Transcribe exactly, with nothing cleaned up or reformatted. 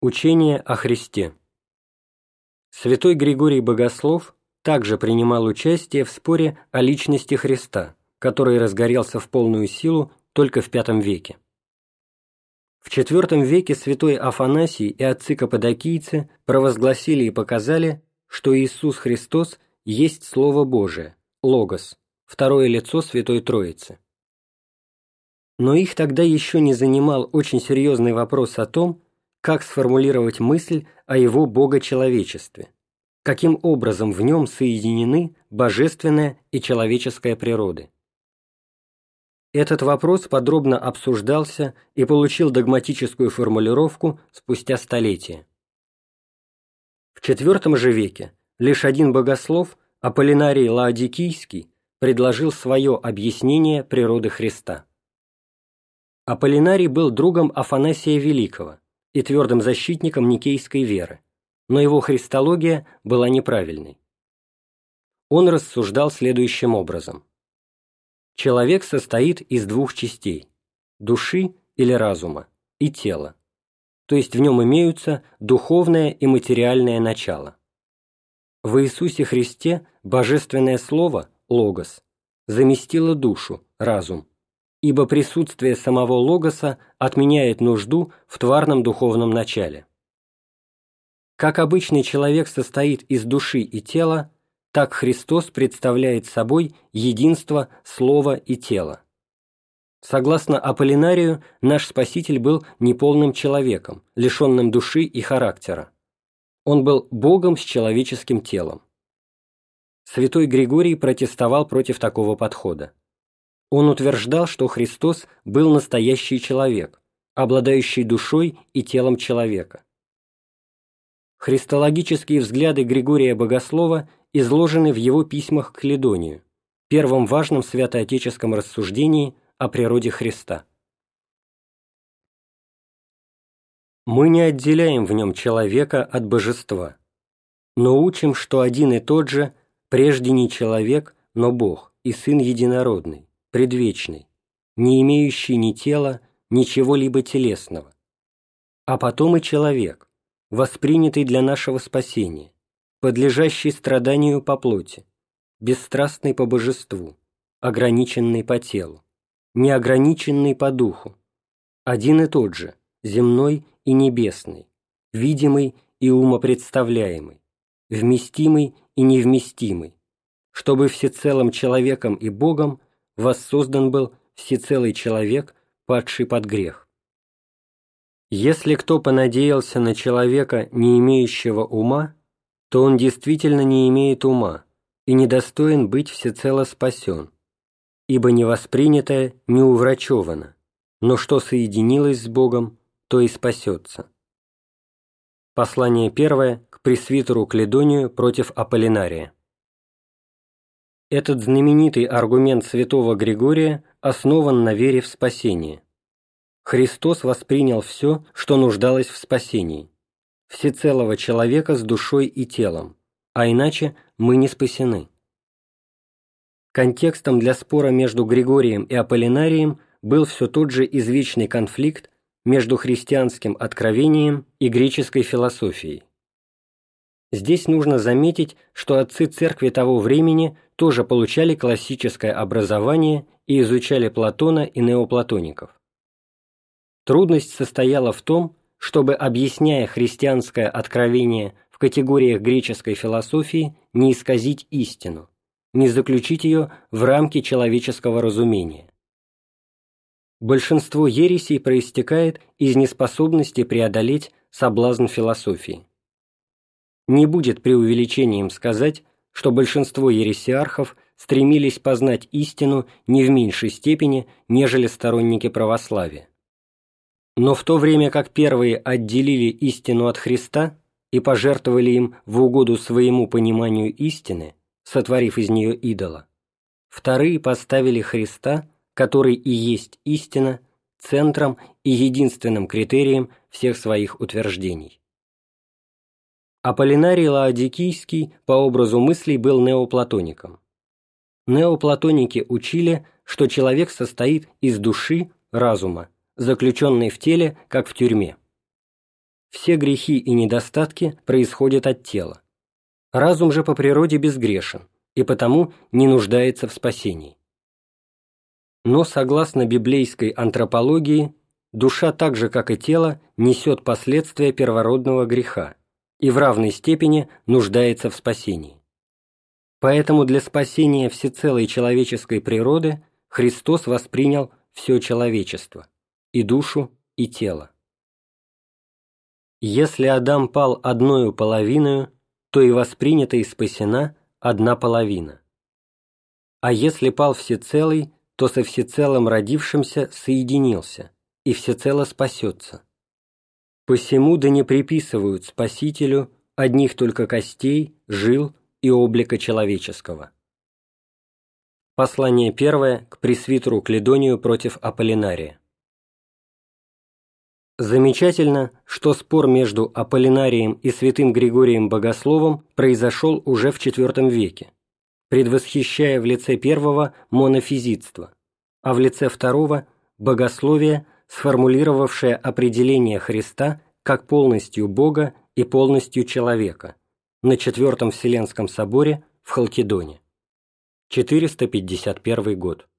Учение о Христе. Святой Григорий Богослов также принимал участие в споре о личности Христа, который разгорелся в полную силу только в пятом веке. В четвёртом веке святой Афанасий и отцы каппадокийцы провозгласили и показали, что Иисус Христос есть Слово Божие, Логос, второе лицо Святой Троицы. Но их тогда еще не занимал очень серьезный вопрос о том, как сформулировать мысль о его богочеловечестве, каким образом в нем соединены божественная и человеческая природы. Этот вопрос подробно обсуждался и получил догматическую формулировку спустя столетия. В четвёртом же веке лишь один богослов, Аполлинарий Лаодикийский, предложил свое объяснение природы Христа. Аполлинарий был другом Афанасия Великого и твердым защитником никейской веры, но его христология была неправильной. Он рассуждал следующим образом. Человек состоит из двух частей – души или разума и тела, то есть в нем имеются духовное и материальное начало. В Иисусе Христе Божественное Слово, Логос, заместило душу, разум, ибо присутствие самого Логоса отменяет нужду в тварном духовном начале. Как обычный человек состоит из души и тела, так Христос представляет собой единство слова и тела. Согласно Аполлинарию, наш Спаситель был неполным человеком, лишенным души и характера. Он был Богом с человеческим телом. Святой Григорий протестовал против такого подхода. Он утверждал, что Христос был настоящий человек, обладающий душой и телом человека. Христологические взгляды Григория Богослова изложены в его письмах к Лидонию, первом важном святоотеческом рассуждении о природе Христа. Мы не отделяем в нем человека от божества, но учим, что один и тот же прежде не человек, но Бог и Сын Единородный, предвечный, не имеющий ни тела, ни чего-либо телесного, а потом и человек, воспринятый для нашего спасения, подлежащий страданию по плоти, бесстрастный по божеству, ограниченный по телу, неограниченный по духу, один и тот же, земной и небесный, видимый и умопредставляемый, вместимый и невместимый, чтобы всецелым человеком и Богом воссоздан был всецелый человек, падший под грех. Если кто понадеялся на человека, не имеющего ума, то он действительно не имеет ума и недостоин быть всецело спасен, ибо невоспринятое не уврачевано, но что соединилось с Богом, то и спасется. Послание первое к пресвитеру Кледонию против Аполлинария. Этот знаменитый аргумент святого Григория основан на вере в спасение. Христос воспринял все, что нуждалось в спасении, всецелого человека с душой и телом, а иначе мы не спасены. Контекстом для спора между Григорием и Аполлинарием был все тот же извечный конфликт между христианским откровением и греческой философией. Здесь нужно заметить, что отцы церкви того времени тоже получали классическое образование и изучали Платона и неоплатоников. Трудность состояла в том, чтобы, объясняя христианское откровение в категориях греческой философии, не исказить истину, не заключить ее в рамки человеческого разумения. Большинство ересей проистекает из неспособности преодолеть соблазн философии. Не будет преувеличением сказать, что большинство ересиархов стремились познать истину не в меньшей степени, нежели сторонники православия. Но в то время как первые отделили истину от Христа и пожертвовали им в угоду своему пониманию истины, сотворив из нее идола, вторые поставили Христа, который и есть истина, центром и единственным критерием всех своих утверждений. Аполлинарий Лаодикийский по образу мыслей был неоплатоником. Неоплатоники учили, что человек состоит из души, разума, заключенной в теле, как в тюрьме. все грехи и недостатки происходят от тела. Разум же по природе безгрешен и потому не нуждается в спасении. Но, согласно библейской антропологии, душа так же, как и тело, несет последствия первородного греха и в равной степени нуждается в спасении. Поэтому для спасения всецелой человеческой природы Христос воспринял все человечество, и душу, и тело. Если Адам пал одною половиною, то и воспринята и спасена одна половина. А если пал всецелый, то со всецелым родившимся соединился, и всецело спасется. Посему да не приписывают Спасителю одних только костей, жил и облика человеческого. Послание первое к пресвитеру Кледонию против Аполлинария. Замечательно, что спор между Аполлинарием и святым Григорием Богословом произошел уже в четвёртом веке, предвосхищая в лице первого монофизитство, а в лице второго – богословие, сформулировавшее определение Христа как полностью Бога и полностью человека на Четвертом Вселенском соборе в Халкидоне. четыреста пятьдесят первый год.